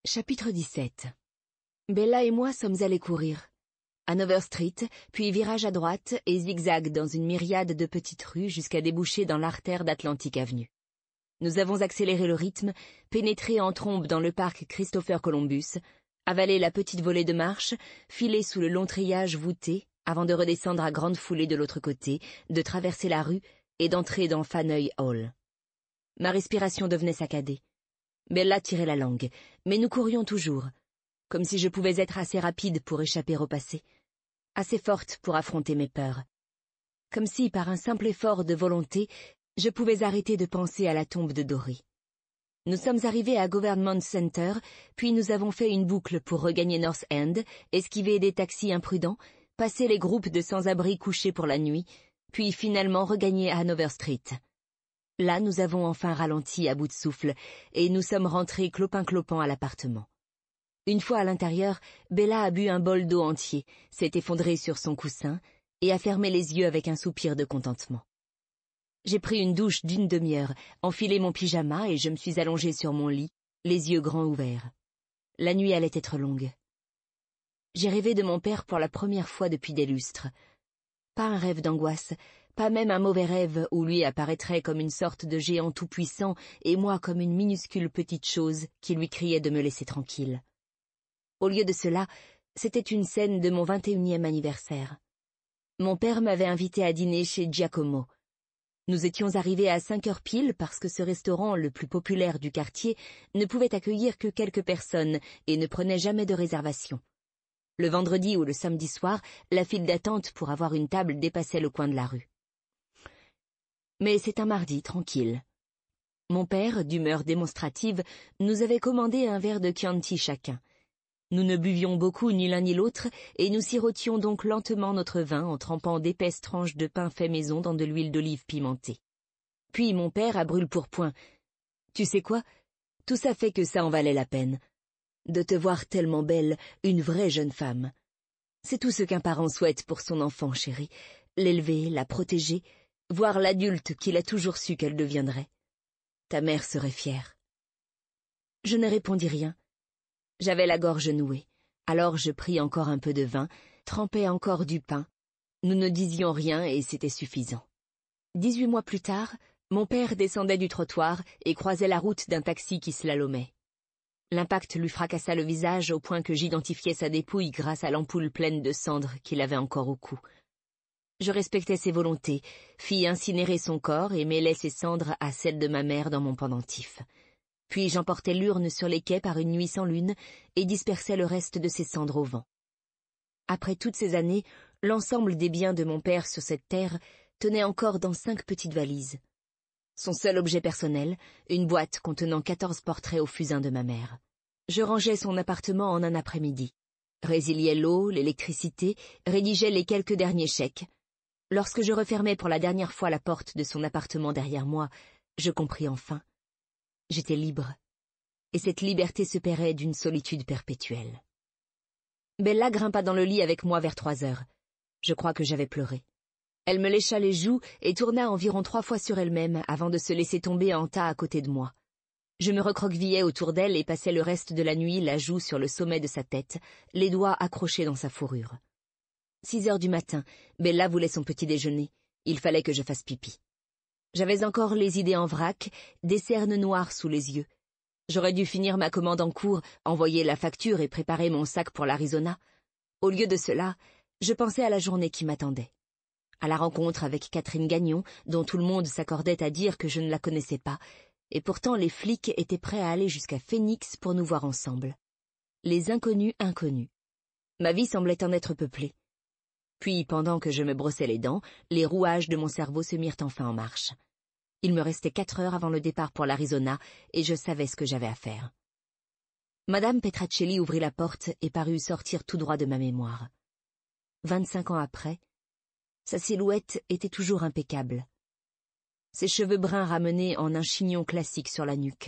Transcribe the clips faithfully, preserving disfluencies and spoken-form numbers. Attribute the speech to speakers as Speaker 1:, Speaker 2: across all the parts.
Speaker 1: Chapitre dix-sept. Bella et moi sommes allés courir. Hanover Street, puis virage à droite et zigzag dans une myriade de petites rues jusqu'à déboucher dans l'artère d'Atlantic Avenue. Nous avons accéléré le rythme, pénétré en trombe dans le parc Christopher Columbus, avalé la petite volée de marche, filé sous le long treillage voûté, avant de redescendre à grande foulée de l'autre côté, de traverser la rue et d'entrer dans Faneuil Hall. Ma respiration devenait saccadée. Bella tirait la langue, mais nous courions toujours, comme si je pouvais être assez rapide pour échapper au passé, assez forte pour affronter mes peurs. Comme si, par un simple effort de volonté, je pouvais arrêter de penser à la tombe de Dory. Nous sommes arrivés à Government Center, puis nous avons fait une boucle pour regagner North End, esquiver des taxis imprudents, passer les groupes de sans-abri couchés pour la nuit, puis finalement regagner Hanover Street. Là, nous avons enfin ralenti à bout de souffle, et nous sommes rentrés clopin-clopant à l'appartement. Une fois à l'intérieur, Bella a bu un bol d'eau entier, s'est effondrée sur son coussin, et a fermé les yeux avec un soupir de contentement. J'ai pris une douche d'une demi-heure, enfilé mon pyjama et je me suis allongée sur mon lit, les yeux grands ouverts. La nuit allait être longue. J'ai rêvé de mon père pour la première fois depuis des lustres. Pas un rêve d'angoisse, pas même un mauvais rêve où lui apparaîtrait comme une sorte de géant tout-puissant et moi comme une minuscule petite chose qui lui criait de me laisser tranquille. Au lieu de cela, c'était une scène de mon vingt et unième anniversaire. Mon père m'avait invité à dîner chez Giacomo. Nous étions arrivés à cinq heures pile parce que ce restaurant, le plus populaire du quartier, ne pouvait accueillir que quelques personnes et ne prenait jamais de réservation. Le vendredi ou le samedi soir, la file d'attente pour avoir une table dépassait le coin de la rue. Mais c'est un mardi tranquille. Mon père, d'humeur démonstrative, nous avait commandé un verre de Chianti chacun. Nous ne buvions beaucoup ni l'un ni l'autre, et nous sirotions donc lentement notre vin en trempant d'épaisses tranches de pain fait maison dans de l'huile d'olive pimentée. Puis mon père à brûle-pourpoint. « Tu sais quoi? Tout ça fait que ça en valait la peine. De te voir tellement belle, une vraie jeune femme. C'est tout ce qu'un parent souhaite pour son enfant, chérie. L'élever, la protéger, voir l'adulte qu'il a toujours su qu'elle deviendrait. Ta mère serait fière. » Je ne répondis rien. J'avais la gorge nouée, alors je pris encore un peu de vin, trempai encore du pain. Nous ne disions rien et c'était suffisant. Dix-huit mois plus tard, mon père descendait du trottoir et croisait la route d'un taxi qui slalomait. L'impact lui fracassa le visage au point que j'identifiais sa dépouille grâce à l'ampoule pleine de cendres qu'il avait encore au cou. Je respectais ses volontés, fis incinérer son corps et mêlai ses cendres à celles de ma mère dans mon pendentif. Puis j'emportai l'urne sur les quais par une nuit sans lune et dispersai le reste de ses cendres au vent. Après toutes ces années, l'ensemble des biens de mon père sur cette terre tenait encore dans cinq petites valises. Son seul objet personnel, une boîte contenant quatorze portraits au fusain de ma mère. Je rangeais son appartement en un après-midi. Résiliais l'eau, l'électricité, rédigeais les quelques derniers chèques. Lorsque je refermais pour la dernière fois la porte de son appartement derrière moi, je compris enfin. J'étais libre, et cette liberté se paierait d'une solitude perpétuelle. Bella grimpa dans le lit avec moi vers trois heures. Je crois que j'avais pleuré. Elle me lécha les joues et tourna environ trois fois sur elle-même avant de se laisser tomber en tas à côté de moi. Je me recroquevillais autour d'elle et passais le reste de la nuit la joue sur le sommet de sa tête, les doigts accrochés dans sa fourrure. Six heures du matin, Bella voulait son petit déjeuner. Il fallait que je fasse pipi. J'avais encore les idées en vrac, des cernes noires sous les yeux. J'aurais dû finir ma commande en cours, envoyer la facture et préparer mon sac pour l'Arizona. Au lieu de cela, je pensais à la journée qui m'attendait. À la rencontre avec Catherine Gagnon, dont tout le monde s'accordait à dire que je ne la connaissais pas, et pourtant les flics étaient prêts à aller jusqu'à Phoenix pour nous voir ensemble. Les inconnus inconnus. Ma vie semblait en être peuplée. Puis, pendant que je me brossais les dents, les rouages de mon cerveau se mirent enfin en marche. Il me restait quatre heures avant le départ pour l'Arizona, et je savais ce que j'avais à faire. Madame Petracelli ouvrit la porte et parut sortir tout droit de ma mémoire. Vingt-cinq ans après, sa silhouette était toujours impeccable. Ses cheveux bruns ramenés en un chignon classique sur la nuque.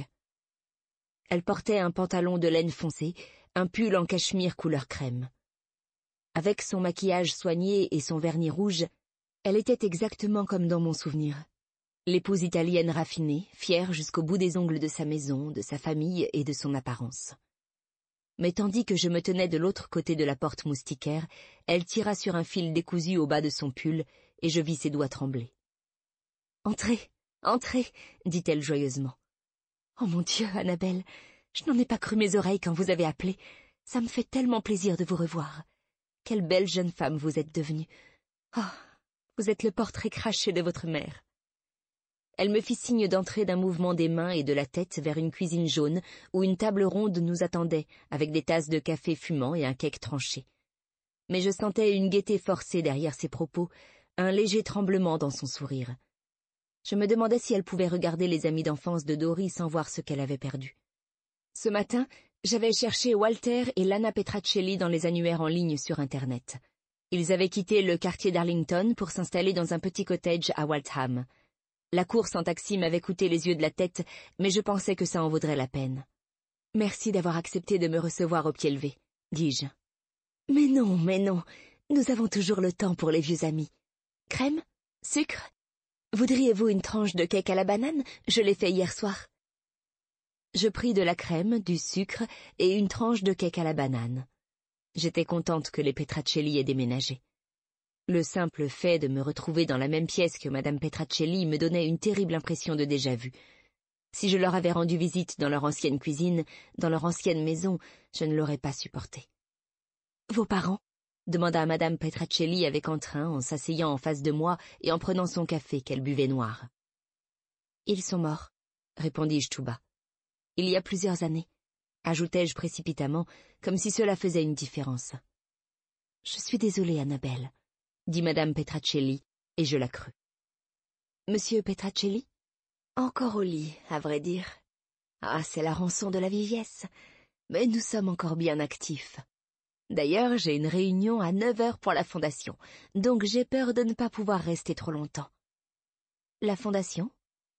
Speaker 1: Elle portait un pantalon de laine foncée, un pull en cachemire couleur crème. Avec son maquillage soigné et son vernis rouge, elle était exactement comme dans mon souvenir. L'épouse italienne raffinée, fière jusqu'au bout des ongles de sa maison, de sa famille et de son apparence. Mais tandis que je me tenais de l'autre côté de la porte moustiquaire, elle tira sur un fil décousu au bas de son pull, et je vis ses doigts trembler. « Entrez, entrez !» dit-elle joyeusement. « Oh mon Dieu, Annabelle, je n'en ai pas cru mes oreilles quand vous avez appelé. Ça me fait tellement plaisir de vous revoir. Quelle belle jeune femme vous êtes devenue. Oh, vous êtes le portrait craché de votre mère. » Elle me fit signe d'entrer d'un mouvement des mains et de la tête vers une cuisine jaune où une table ronde nous attendait, avec des tasses de café fumant et un cake tranché. Mais je sentais une gaieté forcée derrière ses propos, un léger tremblement dans son sourire. Je me demandais si elle pouvait regarder les amis d'enfance de Dory sans voir ce qu'elle avait perdu. Ce matin, j'avais cherché Walter et Lana Petracelli dans les annuaires en ligne sur Internet. Ils avaient quitté le quartier d'Arlington pour s'installer dans un petit cottage à Waltham. La course en taxi m'avait coûté les yeux de la tête, mais je pensais que ça en vaudrait la peine. « Merci d'avoir accepté de me recevoir au pied levé, » dis-je. « Mais non, mais non, nous avons toujours le temps pour les vieux amis. Crème? Sucre? Voudriez-vous une tranche de cake à la banane? Je l'ai fait hier soir. » Je pris de la crème, du sucre et une tranche de cake à la banane. J'étais contente que les Petracelli aient déménagé. Le simple fait de me retrouver dans la même pièce que Madame Petracelli me donnait une terrible impression de déjà-vu. Si je leur avais rendu visite dans leur ancienne cuisine, dans leur ancienne maison, je ne l'aurais pas supporté. « Vos parents ?» demanda Madame Petracelli avec entrain en s'asseyant en face de moi et en prenant son café qu'elle buvait noir. « Ils sont morts, » répondis-je tout bas. « Il y a plusieurs années, » ajoutai-je précipitamment, comme si cela faisait une différence. « Je suis désolée, Annabelle, » dit Madame Petracelli, et je la crus. « Monsieur Petracelli ? Encore au lit, à vrai dire. Ah, c'est la rançon de la vieillesse, mais nous sommes encore bien actifs. D'ailleurs, j'ai une réunion à neuf heures pour la fondation, donc j'ai peur de ne pas pouvoir rester trop longtemps. » « La fondation ? » ?»«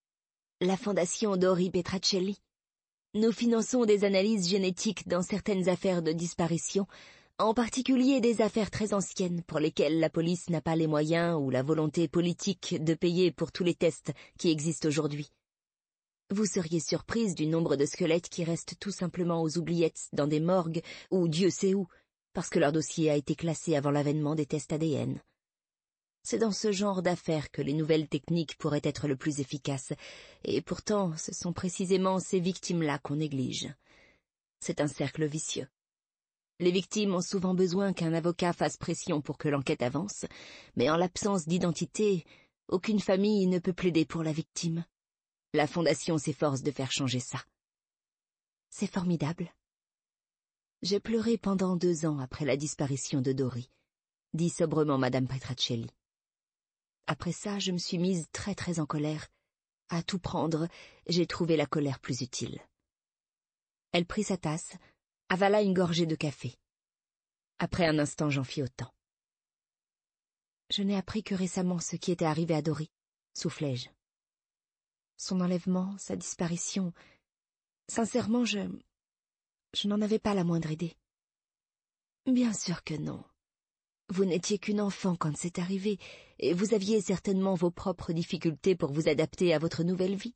Speaker 1: La fondation Dory Petracelli. Nous finançons des analyses génétiques dans certaines affaires de disparition, en particulier des affaires très anciennes pour lesquelles la police n'a pas les moyens ou la volonté politique de payer pour tous les tests qui existent aujourd'hui. Vous seriez surprise du nombre de squelettes qui restent tout simplement aux oubliettes dans des morgues ou Dieu sait où, parce que leur dossier a été classé avant l'avènement des tests A D N. C'est dans ce genre d'affaires que les nouvelles techniques pourraient être le plus efficaces, et pourtant ce sont précisément ces victimes-là qu'on néglige. C'est un cercle vicieux. Les victimes ont souvent besoin qu'un avocat fasse pression pour que l'enquête avance, mais en l'absence d'identité, aucune famille ne peut plaider pour la victime. La Fondation s'efforce de faire changer ça. C'est formidable. J'ai pleuré pendant deux ans après la disparition de Dory, dit sobrement Madame Petracelli. Après ça, je me suis mise très très en colère. À tout prendre, j'ai trouvé la colère plus utile. Elle prit sa tasse, avala une gorgée de café. Après un instant, j'en fis autant. Je n'ai appris que récemment ce qui était arrivé à Dory, soufflai-je. Son enlèvement, sa disparition... Sincèrement, je... je n'en avais pas la moindre idée. Bien sûr que non. Vous n'étiez qu'une enfant quand c'est arrivé, et vous aviez certainement vos propres difficultés pour vous adapter à votre nouvelle vie.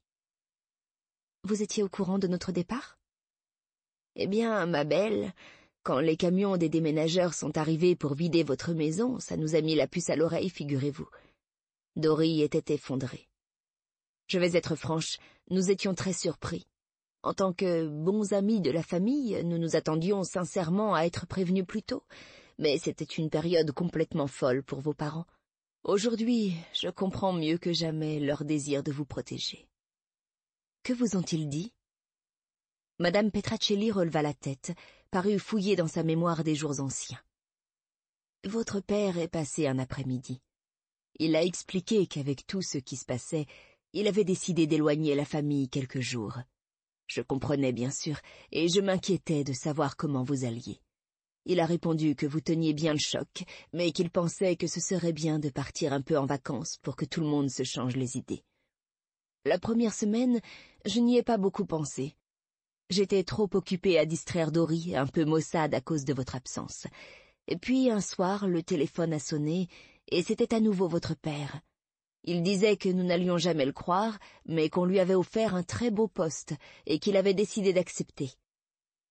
Speaker 1: Vous étiez au courant de notre départ ? Eh bien, ma belle, quand les camions des déménageurs sont arrivés pour vider votre maison, ça nous a mis la puce à l'oreille, figurez-vous. Dory était effondrée. Je vais être franche, nous étions très surpris. En tant que bons amis de la famille, nous nous attendions sincèrement à être prévenus plus tôt, mais c'était une période complètement folle pour vos parents. Aujourd'hui, je comprends mieux que jamais leur désir de vous protéger. Que vous ont-ils dit ? Madame Petracelli releva la tête, parut fouiller dans sa mémoire des jours anciens. Votre père est passé un après-midi. Il a expliqué qu'avec tout ce qui se passait, il avait décidé d'éloigner la famille quelques jours. Je comprenais bien sûr, et je m'inquiétais de savoir comment vous alliez. Il a répondu que vous teniez bien le choc, mais qu'il pensait que ce serait bien de partir un peu en vacances pour que tout le monde se change les idées. La première semaine, je n'y ai pas beaucoup pensé. J'étais trop occupée à distraire Dory, un peu maussade à cause de votre absence. Et puis un soir, le téléphone a sonné, et c'était à nouveau votre père. Il disait que nous n'allions jamais le croire, mais qu'on lui avait offert un très beau poste, et qu'il avait décidé d'accepter.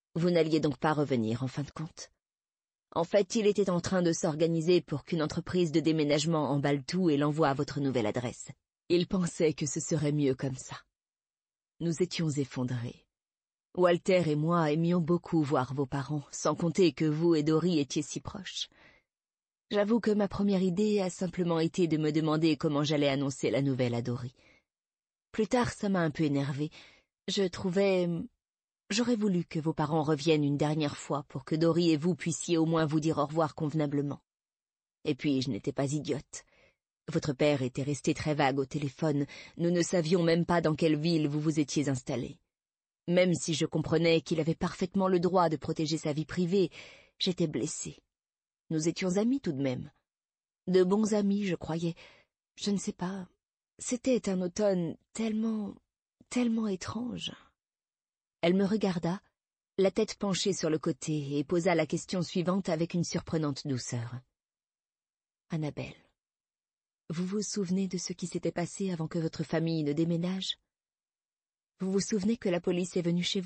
Speaker 1: Vous n'alliez donc pas revenir, en fin de compte. En fait, il était en train de s'organiser pour qu'une entreprise de déménagement emballe tout et l'envoie à votre nouvelle adresse. Il pensait que ce serait mieux comme ça. Nous étions effondrés. Walter et moi aimions beaucoup voir vos parents, sans compter que vous et Dory étiez si proches. J'avoue que ma première idée a simplement été de me demander comment j'allais annoncer la nouvelle à Dory. Plus tard, ça m'a un peu énervée. Je trouvais... J'aurais voulu que vos parents reviennent une dernière fois pour que Dory et vous puissiez au moins vous dire au revoir convenablement. Et puis, je n'étais pas idiote. Votre père était resté très vague au téléphone. Nous ne savions même pas dans quelle ville vous vous étiez installé. Même si je comprenais qu'il avait parfaitement le droit de protéger sa vie privée, j'étais blessée. Nous étions amis tout de même. De bons amis, je croyais. Je ne sais pas. C'était un automne tellement... tellement étrange. Elle me regarda, la tête penchée sur le côté, et posa la question suivante avec une surprenante douceur. « Annabelle, vous vous souvenez de ce qui s'était passé avant que votre famille ne déménage ? Vous vous souvenez que la police est venue chez vous ? »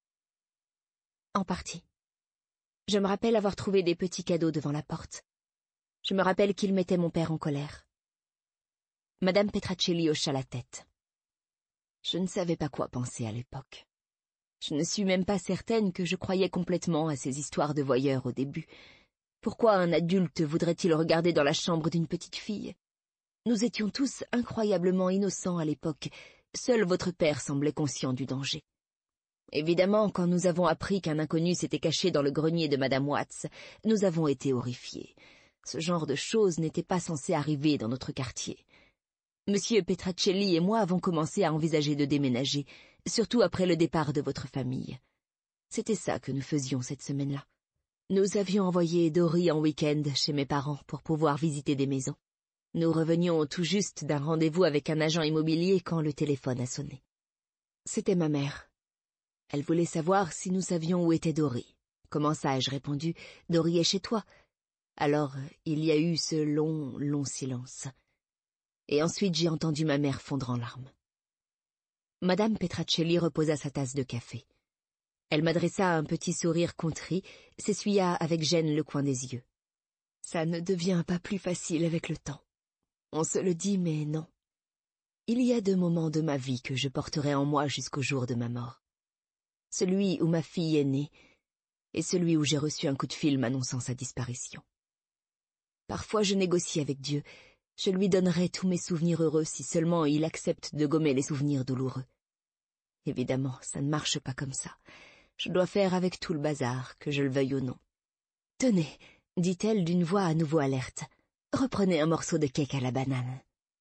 Speaker 1: En partie. Je me rappelle avoir trouvé des petits cadeaux devant la porte. Je me rappelle qu'ils mettaient mon père en colère. Madame Petracelli hocha la tête. Je ne savais pas quoi penser à l'époque. Je ne suis même pas certaine que je croyais complètement à ces histoires de voyeurs au début. Pourquoi un adulte voudrait-il regarder dans la chambre d'une petite fille ? Nous étions tous incroyablement innocents à l'époque. Seul votre père semblait conscient du danger. Évidemment, quand nous avons appris qu'un inconnu s'était caché dans le grenier de Madame Watts, nous avons été horrifiés. Ce genre de choses n'était pas censé arriver dans notre quartier. Monsieur Petracelli et moi avons commencé à envisager de déménager, surtout après le départ de votre famille. C'était ça que nous faisions cette semaine-là. Nous avions envoyé Dory en week-end chez mes parents pour pouvoir visiter des maisons. Nous revenions tout juste d'un rendez-vous avec un agent immobilier quand le téléphone a sonné. C'était ma mère. Elle voulait savoir si nous savions où était Dory. « Comment ça ?» ai-je répondu. « Dory est chez toi. » Alors, il y a eu ce long, long silence. Et ensuite j'ai entendu ma mère fondre en larmes. Madame Petracelli reposa sa tasse de café. Elle m'adressa un petit sourire contrit, s'essuya avec gêne le coin des yeux. Ça ne devient pas plus facile avec le temps. On se le dit, mais non. Il y a deux moments de ma vie que je porterai en moi jusqu'au jour de ma mort. Celui où ma fille est née, et celui où j'ai reçu un coup de fil m'annonçant sa disparition. Parfois je négocie avec Dieu. Je lui donnerai tous mes souvenirs heureux si seulement il accepte de gommer les souvenirs douloureux. Évidemment, ça ne marche pas comme ça. Je dois faire avec tout le bazar, que je le veuille ou non. « Tenez, » dit-elle d'une voix à nouveau alerte. « Reprenez un morceau de cake à la banane. »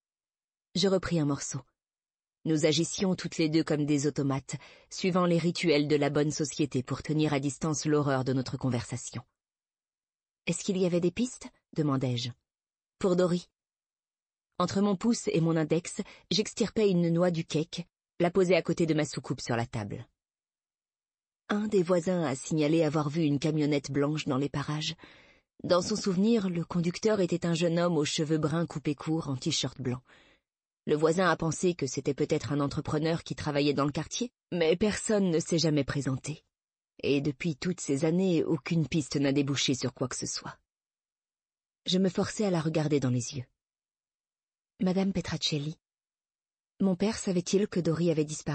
Speaker 1: Je repris un morceau. Nous agissions toutes les deux comme des automates, suivant les rituels de la bonne société pour tenir à distance l'horreur de notre conversation. « Est-ce qu'il y avait des pistes ?» demandai-je. « Pour Dory. » Entre mon pouce et mon index, j'extirpai une noix du cake, la posai à côté de ma soucoupe sur la table. Un des voisins a signalé avoir vu une camionnette blanche dans les parages. Dans son souvenir, le conducteur était un jeune homme aux cheveux bruns coupés courts en t-shirt blanc. Le voisin a pensé que c'était peut-être un entrepreneur qui travaillait dans le quartier, mais personne ne s'est jamais présenté. Et depuis toutes ces années, aucune piste n'a débouché sur quoi que ce soit. Je me forçai à la regarder dans les yeux. « Madame Petracelli, mon père savait-il que Dory avait disparu ?»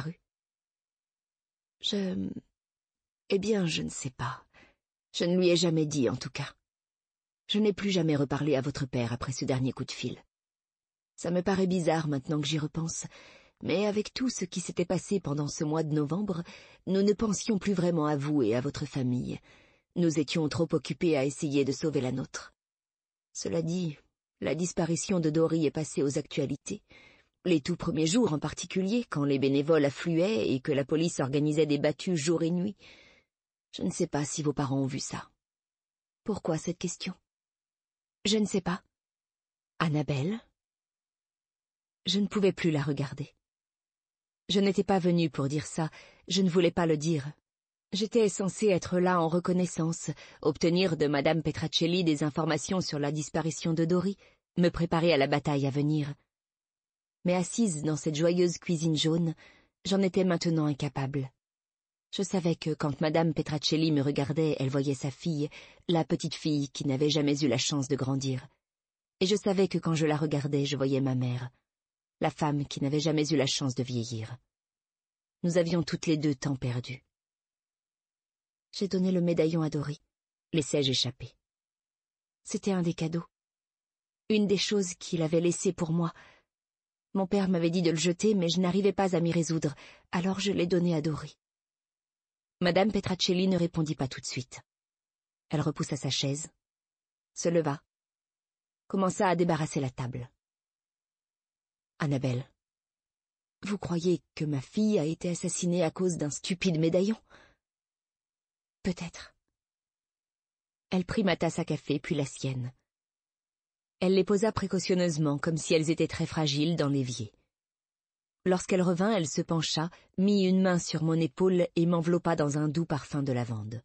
Speaker 1: Je... Eh bien, je ne sais pas. Je ne lui ai jamais dit, en tout cas. Je n'ai plus jamais reparlé à votre père après ce dernier coup de fil. Ça me paraît bizarre maintenant que j'y repense, mais avec tout ce qui s'était passé pendant ce mois de novembre, nous ne pensions plus vraiment à vous et à votre famille. Nous étions trop occupés à essayer de sauver la nôtre. Cela dit, la disparition de Dory est passée aux actualités. Les tout premiers jours en particulier, quand les bénévoles affluaient et que la police organisait des battues jour et nuit. Je ne sais pas si vos parents ont vu ça. Pourquoi cette question? Je ne sais pas. Annabelle? Je ne pouvais plus la regarder. Je n'étais pas venue pour dire ça, je ne voulais pas le dire. J'étais censée être là en reconnaissance, obtenir de Madame Petracelli des informations sur la disparition de Dory, me préparer à la bataille à venir. Mais assise dans cette joyeuse cuisine jaune, j'en étais maintenant incapable. Je savais que quand Madame Petracelli me regardait, elle voyait sa fille, la petite fille qui n'avait jamais eu la chance de grandir. Et je savais que quand je la regardais, je voyais ma mère, la femme qui n'avait jamais eu la chance de vieillir. Nous avions toutes les deux tant perdu. J'ai donné le médaillon à Dory, laissai-je échapper. C'était un des cadeaux. Une des choses qu'il avait laissées pour moi. Mon père m'avait dit de le jeter, mais je n'arrivais pas à m'y résoudre, alors je l'ai donné à Dory. Madame Petracelli ne répondit pas tout de suite. Elle repoussa sa chaise, se leva, commença à débarrasser la table. Annabelle, vous croyez que ma fille a été assassinée à cause d'un stupide médaillon? Peut-être. Elle prit ma tasse à café, puis la sienne. Elle les posa précautionneusement, comme si elles étaient très fragiles, dans l'évier. Lorsqu'elle revint, elle se pencha, mit une main sur mon épaule et m'enveloppa dans un doux parfum de lavande.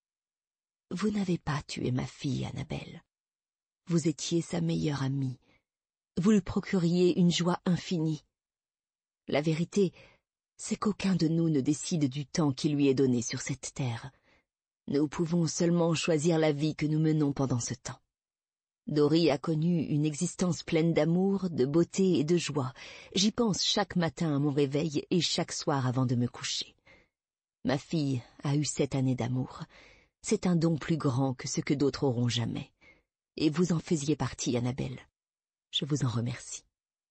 Speaker 1: « Vous n'avez pas tué ma fille, Annabelle. Vous étiez sa meilleure amie. Vous lui procuriez une joie infinie. La vérité, c'est qu'aucun de nous ne décide du temps qui lui est donné sur cette terre. Nous pouvons seulement choisir la vie que nous menons pendant ce temps. Dory a connu une existence pleine d'amour, de beauté et de joie. J'y pense chaque matin à mon réveil et chaque soir avant de me coucher. Ma fille a eu sept années d'amour. C'est un don plus grand que ce que d'autres auront jamais. Et vous en faisiez partie, Annabelle. Je vous en remercie.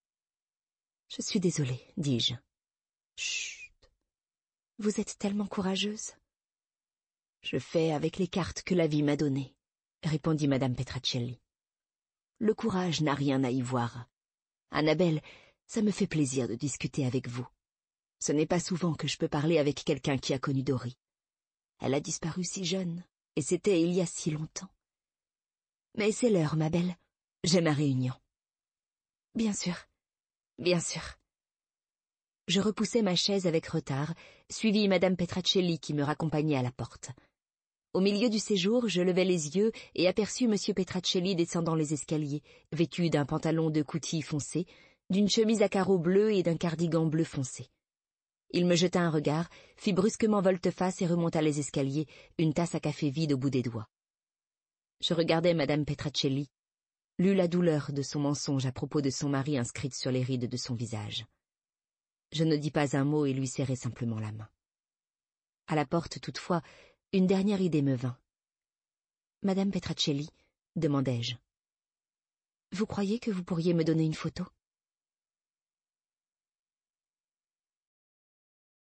Speaker 1: Je suis désolée, dis-je. Chut. Vous êtes tellement courageuse. Je fais avec les cartes que la vie m'a données, répondit Madame Petracelli. Le courage n'a rien à y voir. Annabelle, ça me fait plaisir de discuter avec vous. Ce n'est pas souvent que je peux parler avec quelqu'un qui a connu Dory. Elle a disparu si jeune, et c'était il y a si longtemps. Mais c'est l'heure, ma belle. J'ai ma réunion. Bien sûr, bien sûr. Je repoussai ma chaise avec retard, suivis Madame Petracelli qui me raccompagnait à la porte. Au milieu du séjour, je levai les yeux et aperçus Monsieur Petracelli descendant les escaliers, vêtu d'un pantalon de coutil foncé, d'une chemise à carreaux bleus et d'un cardigan bleu foncé. Il me jeta un regard, fit brusquement volte-face et remonta les escaliers, une tasse à café vide au bout des doigts. Je regardai Madame Petracelli, lus la douleur de son mensonge à propos de son mari inscrite sur les rides de son visage. Je ne dis pas un mot et lui serrai simplement la main. À la porte, toutefois, une dernière idée me vint. « Madame Petracelli, demandai-je, vous croyez que vous pourriez me donner une photo ?